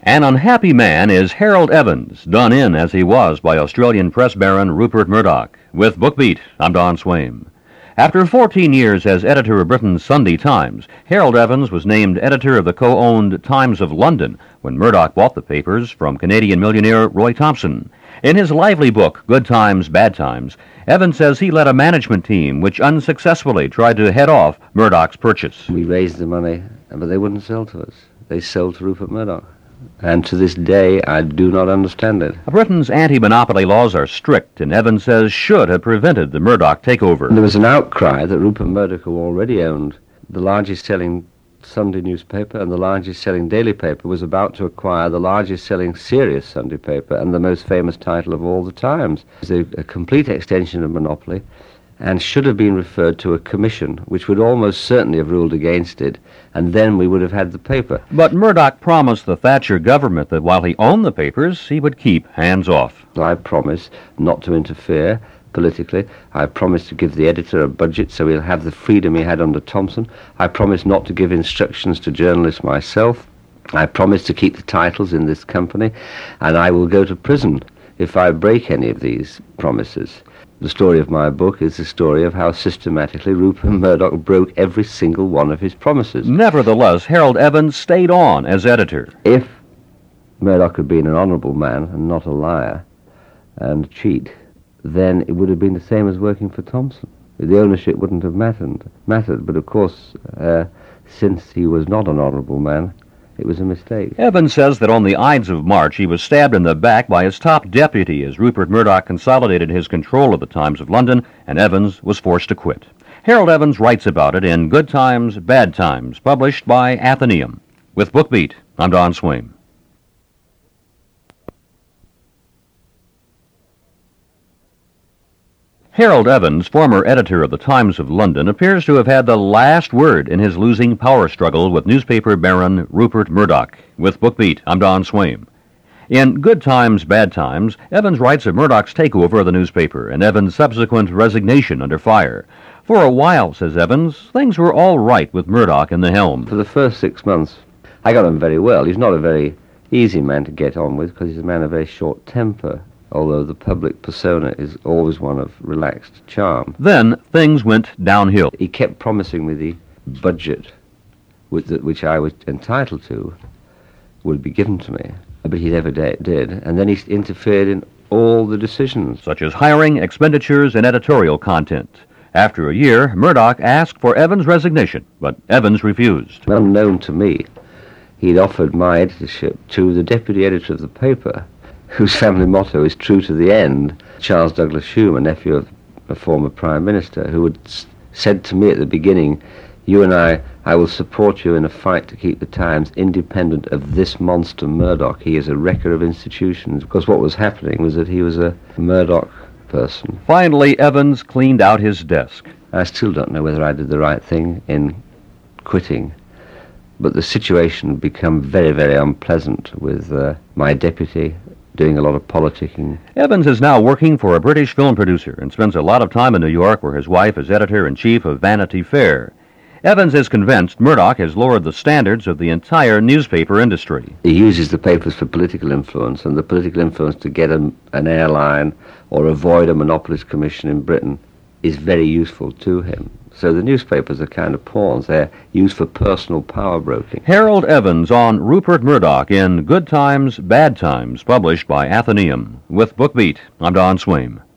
An unhappy man is Harold Evans, done in as he was by Australian press baron Rupert Murdoch. With BookBeat, I'm Don Swaim. After 14 years as editor of Britain's Sunday Times, Harold Evans was named editor of the co-owned Times of London when Murdoch bought the papers from Canadian millionaire Roy Thomson. In his lively book, Good Times, Bad Times, Evans says he led a management team which unsuccessfully tried to head off Murdoch's purchase. We raised the money, but they wouldn't sell to us. They sold to Rupert Murdoch. And to this day, I do not understand it. Britain's anti-monopoly laws are strict, and Evans says should have prevented the Murdoch takeover. There was an outcry that Rupert Murdoch, who already owned the largest selling Sunday newspaper and the largest selling daily paper, was about to acquire the largest selling serious Sunday paper and the most famous title of all the Times. It's a complete extension of monopoly, and should have been referred to a commission, which would almost certainly have ruled against it, and then we would have had the paper. But Murdoch promised the Thatcher government that while he owned the papers, he would keep hands off. I promise not to interfere politically. I promise to give the editor a budget so he'll have the freedom he had under Thomson. I promise not to give instructions to journalists myself. I promise to keep the titles in this company, and I will go to prison if I break any of these promises. The story of my book is the story of how systematically Rupert Murdoch broke every single one of his promises. Nevertheless, Harold Evans stayed on as editor. If Murdoch had been an honourable man and not a liar and cheat, then it would have been the same as working for Thomson. The ownership wouldn't have mattered. But of course, since he was not an honourable man, it was a mistake. Evans says that on the Ides of March he was stabbed in the back by his top deputy as Rupert Murdoch consolidated his control of the Times of London, and Evans was forced to quit. Harold Evans writes about it in Good Times, Bad Times, published by Athenaeum. With BookBeat, I'm Don Swaim. Harold Evans, former editor of the Times of London, appears to have had the last word in his losing power struggle with newspaper baron Rupert Murdoch. With BookBeat, I'm Don Swaim. In Good Times, Bad Times, Evans writes of Murdoch's takeover of the newspaper and Evans' subsequent resignation under fire. For a while, says Evans, things were all right with Murdoch in the helm. For the first 6 months, I got on very well. He's not a very easy man to get on with because he's a man of very short temper, although the public persona is always one of relaxed charm. Then things went downhill. He kept promising me the budget which I was entitled to would be given to me, but he never did. And then he interfered in all the decisions, such as hiring, expenditures, and editorial content. After a year, Murdoch asked for Evans' resignation, but Evans refused. Unknown to me, he'd offered my editorship to the deputy editor of the paper, whose family motto is true to the end, Charles Douglas Hume, a nephew of a former Prime Minister, who had said to me at the beginning, "You and I will support you in a fight to keep the Times independent of this monster Murdoch. He is a wrecker of institutions." Because what was happening was that he was a Murdoch person. Finally, Evans cleaned out his desk. I still don't know whether I did the right thing in quitting, but the situation had become very, very unpleasant with my deputy doing a lot of politicking. Evans is now working for a British film producer and spends a lot of time in New York, where his wife is editor-in-chief of Vanity Fair. Evans is convinced Murdoch has lowered the standards of the entire newspaper industry. He uses the papers for political influence, and the political influence to get an airline or avoid a monopolist commission in Britain is very useful to him. So the newspapers are kind of pawns. They're used for personal power broking. Harold Evans on Rupert Murdoch in Good Times, Bad Times, published by Athenaeum. With BookBeat, I'm Don Swaim.